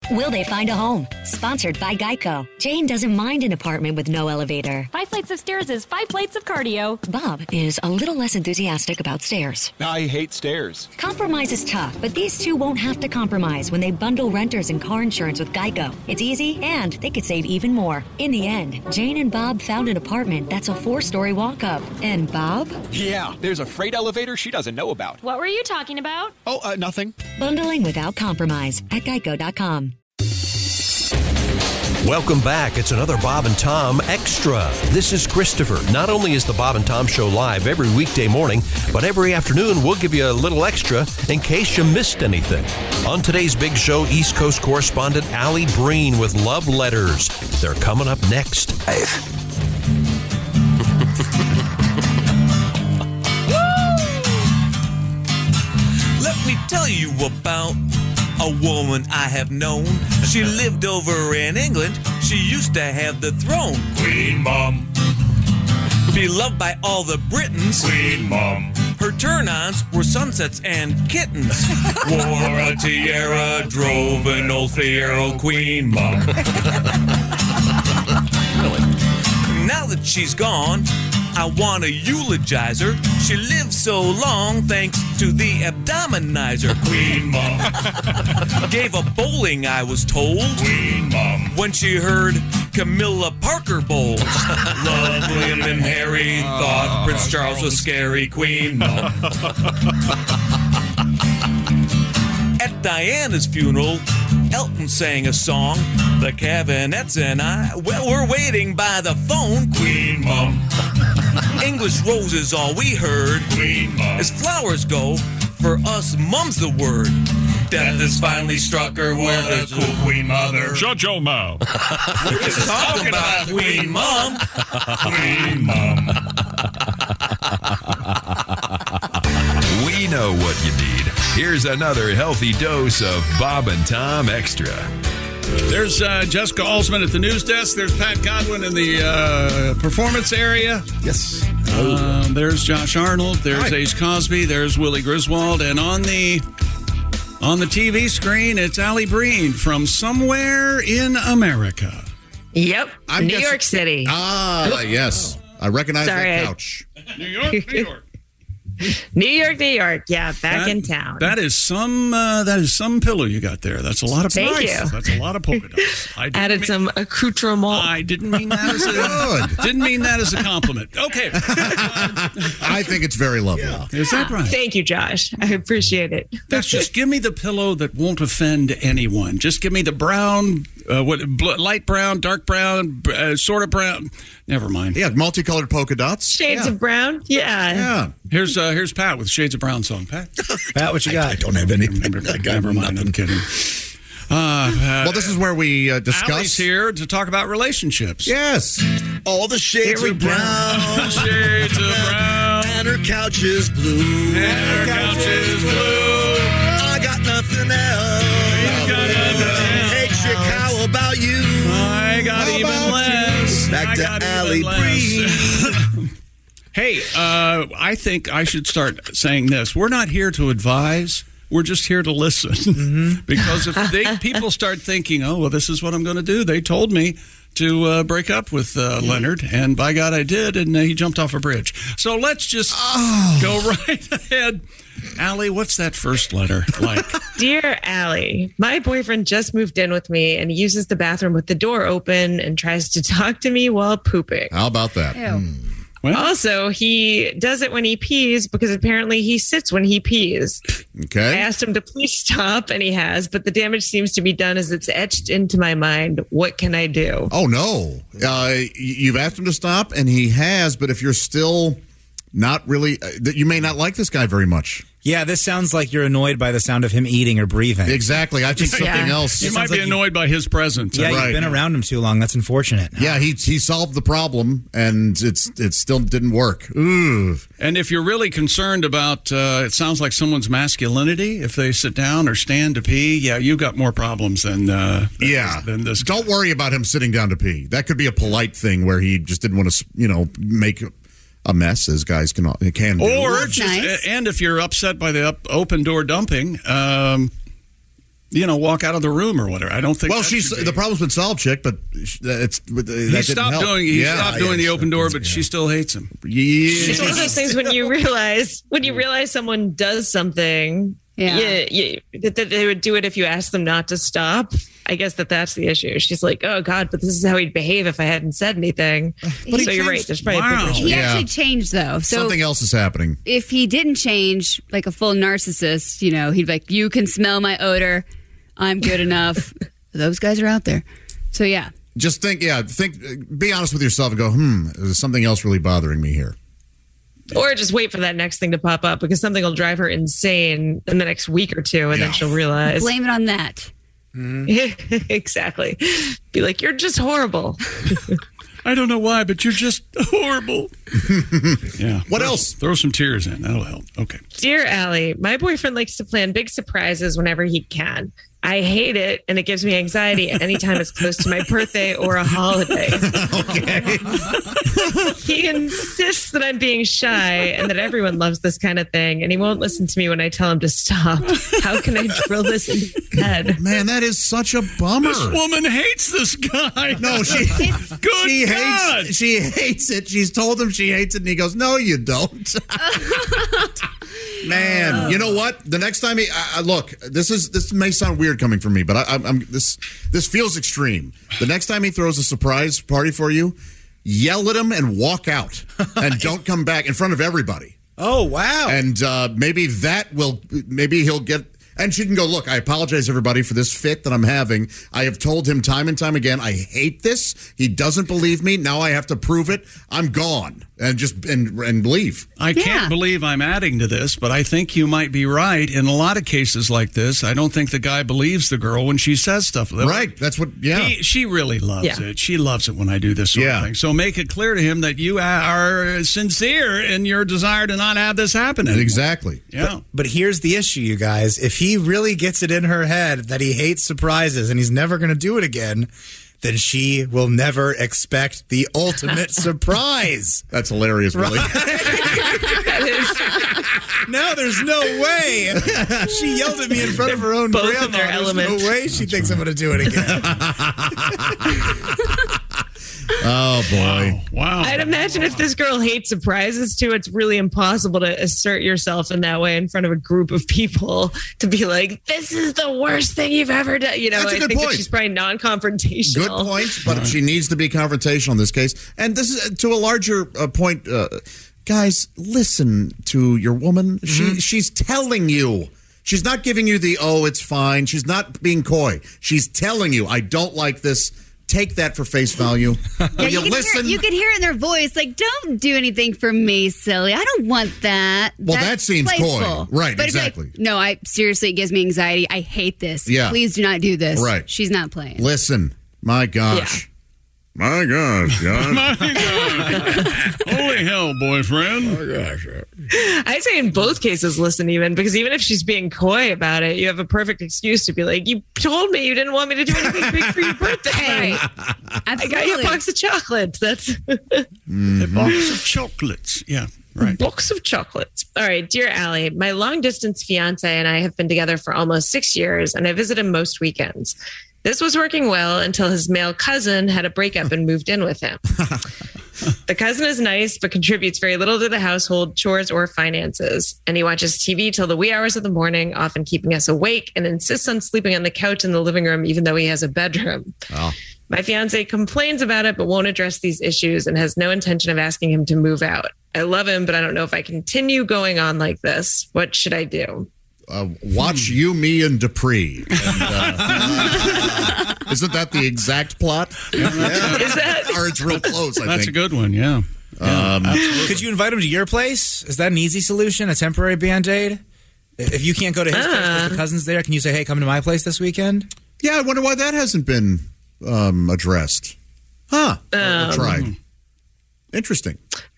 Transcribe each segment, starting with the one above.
Will they find a home? Sponsored by Geico. Jane doesn't mind an apartment with no elevator. 5 flights of stairs is 5 plates of cardio. Bob is a little less enthusiastic about stairs. I hate stairs. Compromise is tough, but these two won't have to compromise when they bundle renters and car insurance with Geico. It's easy, and they could save even more. In the end, Jane and Bob found an apartment that's a 4-story walk-up. And Bob? Yeah, there's a freight elevator she doesn't know about. What were you talking about? Oh, nothing. Bundling without compromise at Geico.com. Welcome back. It's another Bob and Tom Extra. This is Christopher. Not only is the Bob and Tom Show live every weekday morning, but every afternoon we'll give you a little extra in case you missed anything. On today's big show, East Coast correspondent Allie Breen with Love Letters. They're coming up next. Let me tell you about a woman I have known. She lived over in England. She used to have the throne. Queen Mom. Beloved by all the Britons. Queen Mom. Her turn-ons were sunsets and kittens. Wore a tiara, drove an old Fiero. Queen Mom. Now that she's gone, I want to eulogize her. She lived so long thanks to the abdominizer. Queen Mom. Gave a bowling, I was told. Queen Mom. When she heard Camilla Parker bowls. Loved William and Harry. Thought Prince Charles was scary. Queen Mom. At Diana's funeral, Elton sang a song. The Cavanets and I, well, we're waiting by the phone. Queen Mom. English roses, all we heard. Queen Mom. As flowers go, for us, mum's the word. Death has finally struck her with a cool Queen Mother. Shut your mouth. We're just talking about Queen Mom. Queen Mom. We know what you need. Here's another healthy dose of Bob and Tom Extra. There's Jessica Alsman at the news desk. There's Pat Godwin in the performance area. Yes. There's Josh Arnold. There's Ace Cosby. There's Willie Griswold. And on the TV screen, it's Allie Breen from somewhere in America. Yep. New York City. Yes. I recognize that couch. New York, New York. New York. Yeah, back in town. That is some pillow you got there. That's a lot of Thank price. you. That's a lot of polka dots. Added some accoutrement. I didn't mean that as a compliment. Okay. I think it's very lovely. Yeah. Is that right? Thank you, Josh. I appreciate it. That's just give me the pillow that won't offend anyone. Just give me the brown, light brown, dark brown, sort of brown. Never mind. Yeah, multicolored polka dots. Shades of brown. Yeah. Here's Pat with Shades of Brown song. Pat, what you got? I don't have any. Never mind. I'm kidding. Well, this is where we discuss. Allie's here to talk about relationships. Yes. All the shades of brown. Shades of brown. And her couch is blue. I got nothing else. Hey, chick, how about you? I got even less. Back to Allie Breen. Hey, I think I should start saying this. We're not here to advise. We're just here to listen. Mm-hmm. Because if people start thinking, oh, well, this is what I'm going to do. They told me to break up with Leonard, and by God, I did, and he jumped off a bridge. So let's just go right ahead. Allie, what's that first letter like? Dear Allie, my boyfriend just moved in with me and he uses the bathroom with the door open and tries to talk to me while pooping. How about that? Well, also, he does it when he pees because apparently he sits when he pees. Okay. I asked him to please stop, and he has, but the damage seems to be done as it's etched into my mind. What can I do? Oh, no. You've asked him to stop, and he has, but if you're still not really, you may not like this guy very much. Yeah, this sounds like you're annoyed by the sound of him eating or breathing. Exactly. I think something else. You might be annoyed by his presence. Yeah, right. You've been around him too long. That's unfortunate. Yeah, he solved the problem, and it still didn't work. Ooh. And if you're really concerned about, it sounds like someone's masculinity, if they sit down or stand to pee, yeah, you've got more problems than this. Don't worry about him sitting down to pee. That could be a polite thing where he just didn't want to, make a mess, as guys can do. Or just, and if you're upset by the open door dumping, walk out of the room or whatever. I don't think. Well, the problem's been solved, chick. But he stopped doing the open door, but she still hates him. Yeah. It's one of those things when you realize someone does something. That they would do it if you asked them not to stop. I guess that's the issue. She's like, oh God, but this is how he'd behave if I hadn't said anything. But so you're right. There's probably a big He actually changed though. So something else is happening. If he didn't change like a full narcissist, he'd be like, you can smell my odor. I'm good enough. Those guys are out there. So yeah. Just think, be honest with yourself and go, is something else really bothering me here? Or just wait for that next thing to pop up because something will drive her insane in the next week or two, and then she'll realize. Blame it on that. Exactly. Be like, you're just horrible. I don't know why, but you're just horrible. Yeah. What else? Throw some tears in. That'll help. Okay. Dear Allie, my boyfriend likes to plan big surprises whenever he can. I hate it, and it gives me anxiety anytime it's close to my birthday or a holiday. Okay. He insists that I'm being shy and that everyone loves this kind of thing, and he won't listen to me when I tell him to stop. How can I drill this into his head? Man, that is such a bummer. This woman hates this guy. No, she hates it. She's told him she hates it, and he goes, "No, you don't." Man, you know what? The next time look, this may sound weird coming from me, but this feels extreme. The next time he throws a surprise party for you, yell at him and walk out, and don't come back in front of everybody. Oh wow! And maybe he'll get. And she can go, look, I apologize, everybody, for this fit that I'm having. I have told him time and time again, I hate this. He doesn't believe me. Now I have to prove it. I'm gone. And leave. I can't believe I'm adding to this, but I think you might be right. In a lot of cases like this, I don't think the guy believes the girl when she says stuff. Right. That's what, she really loves it. She loves it when I do this sort of thing. So make it clear to him that you are sincere in your desire to not have this happen anymore. Exactly. Yeah. But here's the issue, you guys. If he really gets it in her head that he hates surprises and he's never going to do it again, then she will never expect the ultimate surprise. That's hilarious, really. No, there's no way. She yelled at me in front of her own Both grandma. in their There's element. no way she thinks I'm going to do it again. Oh, boy. Wow. I'd imagine if this girl hates surprises, too, it's really impossible to assert yourself in that way in front of a group of people to be like, this is the worst thing you've ever done. That's a good think point. that she's probably non-confrontational. Good point, but she needs to be confrontational in this case. And this is to a larger point. Guys, listen to your woman. She's telling you. She's not giving you the, it's fine. She's not being coy. She's telling you, I don't like this. Take that for face value. Yeah, you listen. You can hear it in their voice. Like, don't do anything for me, silly. I don't want that. Well, that seems playful. coy. Right, but exactly. No, seriously, it gives me anxiety. I hate this. Yeah. Please do not do this. Right. She's not playing. Listen. My gosh. Yeah. My gosh, John. My gosh. Holy hell, boyfriend. My gosh. I'd say in both cases, listen, because even if she's being coy about it, you have a perfect excuse to be like, you told me you didn't want me to do anything big for your birthday. I got you a box of chocolates. That's a box of chocolates. Yeah. Right. Box of chocolates. All right, dear Allie, my long distance fiance and I have been together for almost 6 years, and I visit him most weekends. This was working well until his male cousin had a breakup and moved in with him. The cousin is nice, but contributes very little to the household, chores, or finances. And he watches TV till the wee hours of the morning, often keeping us awake, and insists on sleeping on the couch in the living room, even though he has a bedroom. Oh. My fiance complains about it, but won't address these issues and has no intention of asking him to move out. I love him, but I don't know if I continue going on like this. What should I do? Watch You, Me, and Dupree. And, isn't that the exact plot? Is that? Or it's real close, I That's think. a good one, yeah. Could you invite him to your place? Is that an easy solution, a temporary Band-Aid? If you can't go to his place because the cousin's there, can you say, hey, come to my place this weekend? Yeah, I wonder why that hasn't been addressed. Huh. Tried. Interesting.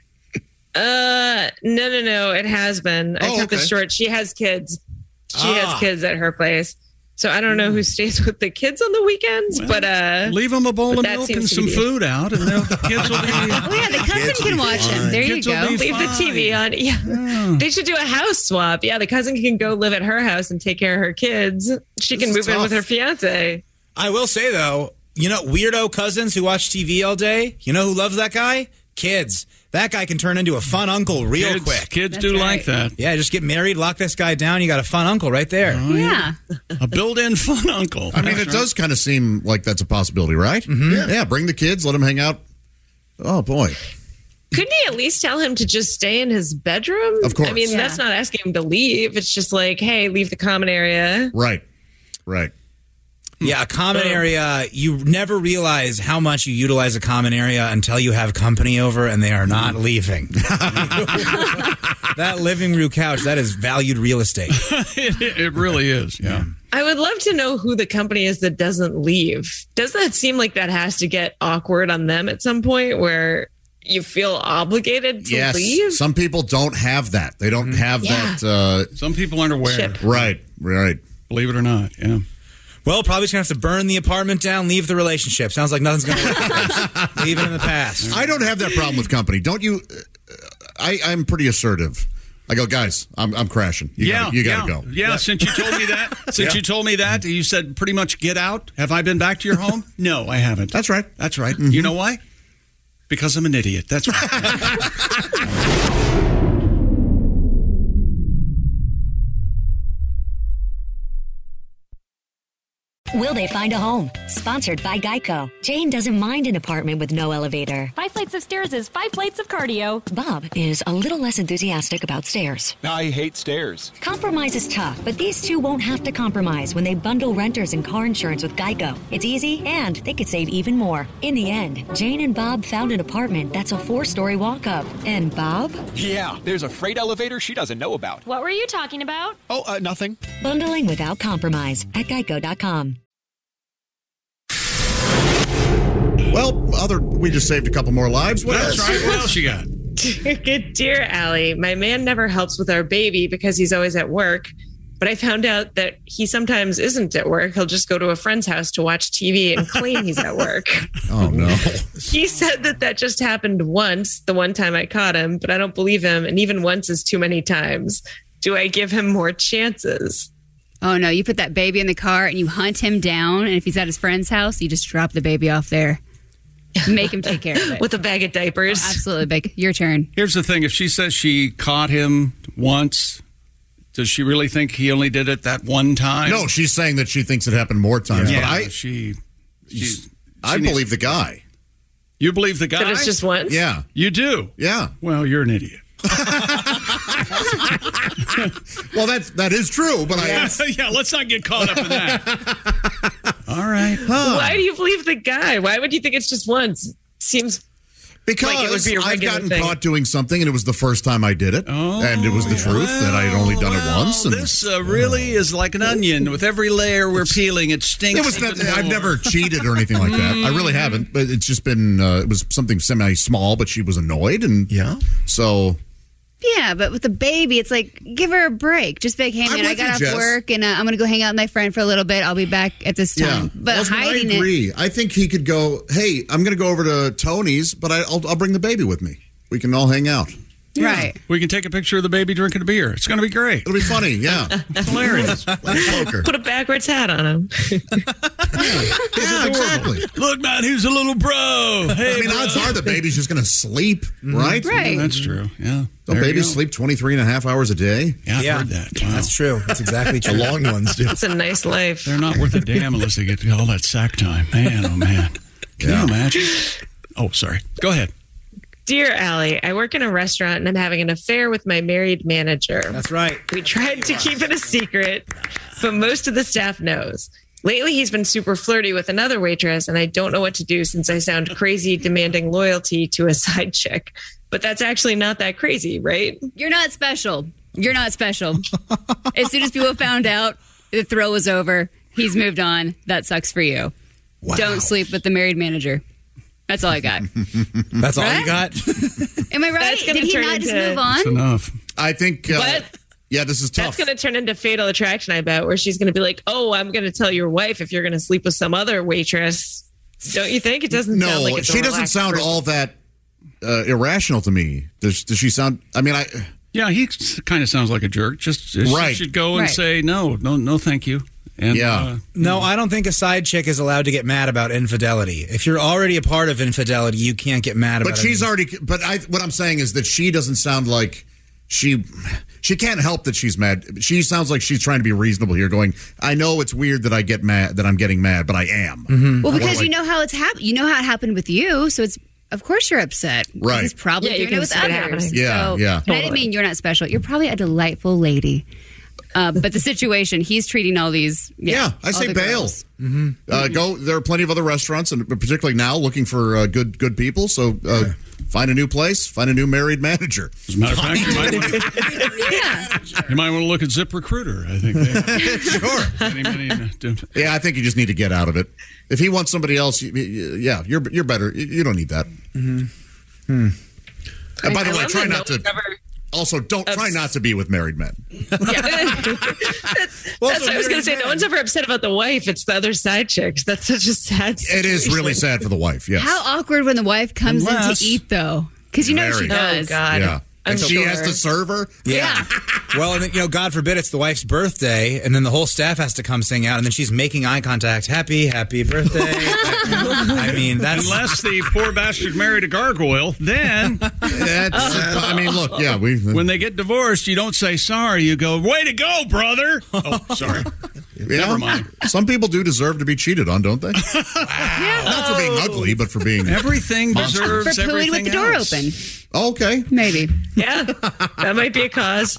No. It has been. I cut this short. She has kids. She has kids at her place. So I don't know who stays with the kids on the weekends, but leave them a bowl of milk and some food out, and the kids will be. Oh yeah, the cousin can watch him. There you go. Leave the TV on. Yeah. They should do a house swap. Yeah, the cousin can go live at her house and take care of her kids. She can move in with her fiance. I will say though, weirdo cousins who watch TV all day. You know who loves that guy? Kids. That guy can turn into a fun uncle real quick. Kids do like that. Yeah, just get married, lock this guy down. You got a fun uncle right there. Oh, yeah. A built-in fun uncle. I mean, it does kind of seem like that's a possibility, right? Mm-hmm. Yeah, bring the kids, let them hang out. Oh, boy. Couldn't he at least tell him to just stay in his bedroom? Of course. I mean, that's not asking him to leave. It's just like, hey, leave the common area. Right. Yeah, a common area, you never realize how much you utilize a common area until you have company over and they are not leaving. That living room couch, that is valued real estate. It really is, yeah. I would love to know who the company is that doesn't leave. Doesn't it seem like that has to get awkward on them at some point where you feel obligated to leave? Some people don't have that. They don't have that. Some people aren't aware. Chip. Right. Believe it or not, yeah. Well, probably just going to have to burn the apartment down, leave the relationship. Sounds like nothing's going to work. Leave it in the past. I don't have that problem with company. Don't you? I'm pretty assertive. I go, guys, I'm crashing. You gotta go. Yeah, since you told me that, you said pretty much get out. Have I been back to your home? No, I haven't. That's right. Mm-hmm. You know why? Because I'm an idiot. That's right. Will they find a home? Sponsored by Geico. Jane doesn't mind an apartment with no elevator. 5 flights of stairs is 5 plates of cardio. Bob is a little less enthusiastic about stairs. I hate stairs. Compromise is tough, but these two won't have to compromise when they bundle renters and car insurance with Geico. It's easy, and they could save even more. In the end, Jane and Bob found an apartment that's a 4-story walk-up. And Bob? Yeah, there's a freight elevator she doesn't know about. What were you talking about? Oh, nothing. Bundling without compromise at Geico.com. Well, we just saved a couple more lives. That's right. What else you got? Dear Allie, my man never helps with our baby because he's always at work. But I found out that he sometimes isn't at work. He'll just go to a friend's house to watch TV and claim he's at work. Oh, no. He said that just happened once, the one time I caught him, but I don't believe him. And even once is too many times. Do I give him more chances? Oh, no. You put that baby in the car and you hunt him down. And if he's at his friend's house, you just drop the baby off there. Make him take care of it. With a bag of diapers. Oh, absolutely, big. Your turn. Here's the thing. If she says she caught him once, does she really think he only did it that one time? No, she's saying that she thinks it happened more times. Yeah, but I believe the guy. You believe the guy? That it's just once? Yeah. You do? Yeah. Well, you're an idiot. Well, that is true, but yeah, let's not get caught up in that. All right. Why do you believe the guy? Why would you think it's just once? Seems because like it would be a I've regular gotten thing. caught doing something, and it was the first time I did it, and it was the truth that I had only done it once. And this really is like an onion. With every layer we're peeling, it stinks. I've never cheated or anything like that. I really haven't. But it's just been it was something semi-small, but she was annoyed, and so. Yeah, but with the baby, it's like, give her a break. Just be like, hey, man, I got off work, and I'm going to go hang out with my friend for a little bit. I'll be back at this time. Yeah. But hiding I agree. I think he could go, hey, I'm going to go over to Tony's, but I'll bring the baby with me. We can all hang out. Yeah. Right. We can take a picture of the baby drinking a beer. It's going to be great. It'll be funny, yeah. It's hilarious. Like poker. Put a backwards hat on him. Yeah, exactly. Look, man, he's a little bro. Hey, I mean, odds are the baby's just going to sleep, right? Right. Yeah, that's true, yeah. Don't babies sleep 23 and a half hours a day? Yeah, I've heard that. Wow. That's true. That's exactly true. The long ones do. It's a nice life. They're not worth a damn unless they get all that sack time. Man, oh, man. Can you imagine? Oh, sorry. Go ahead. Dear Allie, I work in a restaurant and I'm having an affair with my married manager. That's right. We tried to keep it a secret, but most of the staff knows. Lately, he's been super flirty with another waitress, and I don't know what to do since I sound crazy demanding loyalty to a side chick. But that's actually not that crazy, right? You're not special. You're not special. As soon as people found out, the thrill was over. He's moved on. That sucks for you. Wow. Don't sleep with the married manager. That's all I got. That's all you got? Am I right? Did he not just move on? That's enough. I think... What? Yeah, this is tough. That's going to turn into Fatal Attraction, I bet, where she's going to be like, "Oh, I'm going to tell your wife if you're going to sleep with some other waitress." Don't you think? It doesn't sound like it's she doesn't sound all that irrational to me. Does she sound? I mean, Yeah, he kind of sounds like a jerk. Just Right. She should go and say no, thank you. And, No, I don't think a side chick is allowed to get mad about infidelity. If you're already a part of infidelity, you can't get mad about it. But she's already. But what I'm saying is that she doesn't sound like she can't help that she's mad. She sounds like she's trying to be reasonable here. Going, I know it's weird that I get mad, that I'm getting mad, but I am. Mm-hmm. Well, because you know how it's happened. You know how it happened with you, so it's of course you're upset. Right. He's probably Yeah, you doing can it with see it others. happening. Yeah, So, yeah. And I didn't mean you're not special. You're probably a delightful lady. But the situation, he's treating all these. Yeah, I say other bail. girls. Go. There are plenty of other restaurants, and particularly now, looking for good people. So find a new place, find a new married manager. As a matter of fact, you might want to look at ZipRecruiter. I think. Sure. Yeah, I think you just need to get out of it. If he wants somebody else, you're better. You don't need that. And by the way, try not to. Also, try not to be with married men. That's what I was going to say. No one's ever upset about the wife. It's the other side chicks. That's such a sad situation. It is really sad for the wife, yes. How awkward when the wife comes in to eat, though. Because you know she does. Oh, God. Yeah. And I'm she sure. has to serve her? Yeah. Well, and then, God forbid it's the wife's birthday, and then the whole staff has to come sing out, and then she's making eye contact. Happy birthday. I mean, that's... Unless the poor bastard married a gargoyle, then... I mean, look, yeah. When they get divorced, you don't say sorry. You go, way to go, brother. Oh, sorry. Never mind. Some people do deserve to be cheated on, don't they? Not for being ugly, but for being... Everything deserves For pooing with the door open. Okay. Maybe. Yeah, that might be a cause.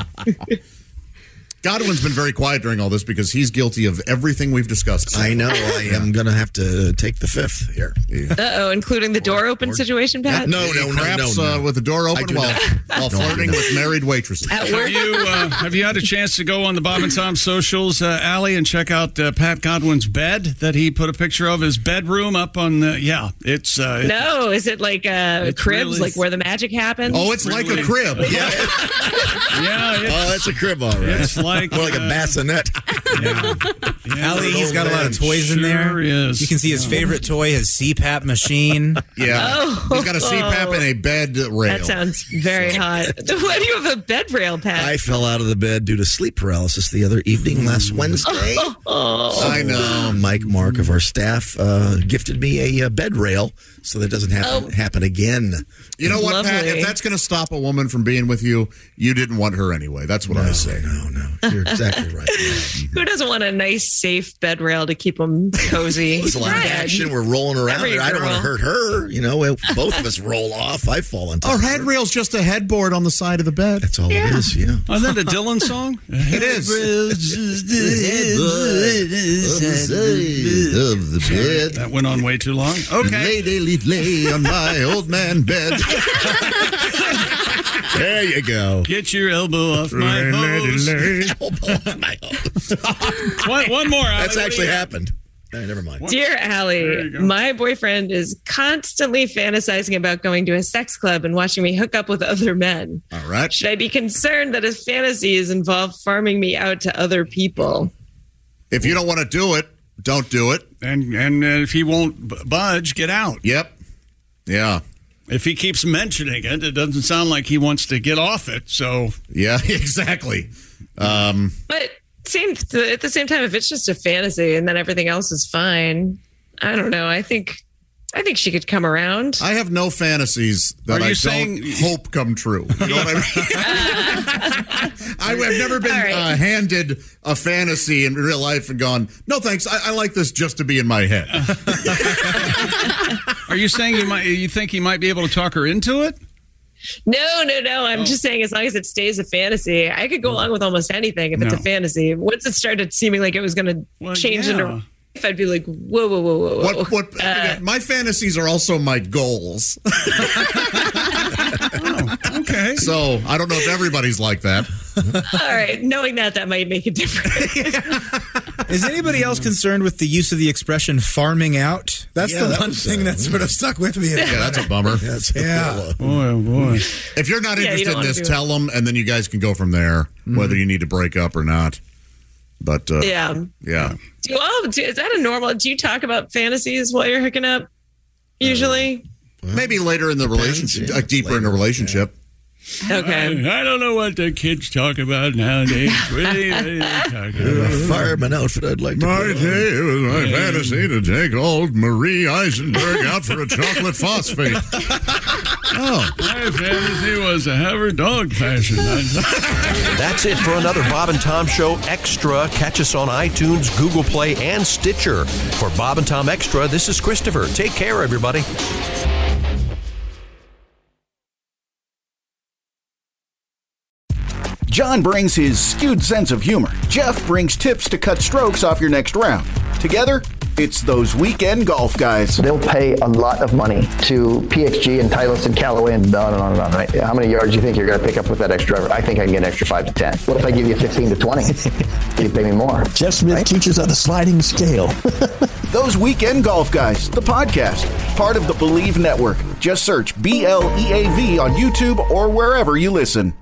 Godwin's been very quiet during all this because he's guilty of everything we've discussed. I know. I am going to have to take the fifth here. Uh-oh, including the door open situation, Pat? No. With the door open while flirting with married waitresses. Have you had a chance to go on the Bob and Tom socials, Allie, and check out Pat Godwin's bed that he put a picture of his bedroom up on the... it's... No, is it like cribs, really, like where the magic happens? Oh, it's like a crib. Yeah. It's a crib, all right. It's like more like a bassinet. Allie, he's got a lot of toys in there. Is. You can see his favorite toy, his CPAP machine. Yeah. He's got a CPAP and a bed rail. That sounds very hot. Why do you have a bed rail, Pat? I fell out of the bed due to sleep paralysis the other evening last Wednesday. I know. Mike Mark of our staff gifted me a bed rail so that doesn't happen again. You know what, Lovely. Pat? If that's going to stop a woman from being with you, you didn't want her anyway. That's what I say. No. You're exactly right. Who doesn't want a nice, safe bed rail to keep them cozy? There's a lot of action. We're rolling around Every there. I don't want to girl. hurt her. You know, both of us roll off. I fall into Our head rail's just a headboard on the side of the bed. That's all it is, yeah. Isn't that a Dylan song? It is. Of the bed. That went on way too long. Okay. Lay on my old man bed. There you go. Get your elbow off my hose. Elbow off my hose. One more. That's Allie. actually happened. Hey, never mind. Dear Allie, my boyfriend is constantly fantasizing about going to a sex club and watching me hook up with other men. All right. Should I be concerned that his fantasies involve farming me out to other people? If you don't want to do it, don't do it. And if he won't budge, get out. Yep. Yeah. If he keeps mentioning it, it doesn't sound like he wants to get off it. So Yeah, exactly. But at the same time, if it's just a fantasy and then everything else is fine, I don't know. I think she could come around. I have no fantasies that I don't hope come true. You know what I mean? I've never been handed a fantasy in real life and gone, no thanks, I like this just to be in my head. Are you saying you think he might be able to talk her into it? No. I'm just saying, as long as it stays a fantasy, I could go along with almost anything if it's a fantasy. Once it started seeming like it was going to change into life, I'd be like, whoa. My fantasies are also my goals. Okay. So I don't know if everybody's like that. All right. Knowing that might make a difference. Is anybody else concerned with the use of the expression farming out? That's the one thing that sort of stuck with me. Yeah, that's a bummer. Yeah. Boy. If you're not you interested don't in wanna this, do it. tell them, and then you guys can go from there, whether you need to break up or not. But Yeah. Is that a normal? Do you talk about fantasies while you're hooking up? Usually. Maybe later in the relationship, deeper in the relationship. Okay. I don't know what the kids talk about nowadays. What are they talking about? A fireman outfit I'd like to My put on. day, it was my fantasy to take old Marie Eisenberg out for a chocolate phosphate. My fantasy was to have her dog fashion. That's it for another Bob and Tom Show Extra. Catch us on iTunes, Google Play, and Stitcher. For Bob and Tom Extra, this is Christopher. Take care, everybody. John brings his skewed sense of humor. Jeff brings tips to cut strokes off your next round. Together, it's those weekend golf guys. They'll pay a lot of money to PXG and Titleist and Callaway and on and on and on, right? How many yards do you think you're going to pick up with that extra driver? I think I can get an extra 5 to 10. What if I give you 15 to 20? You pay me more. Jeff Smith teaches on a sliding scale. Those Weekend Golf Guys, the podcast, part of the Believe Network. Just search BLEAV on YouTube or wherever you listen.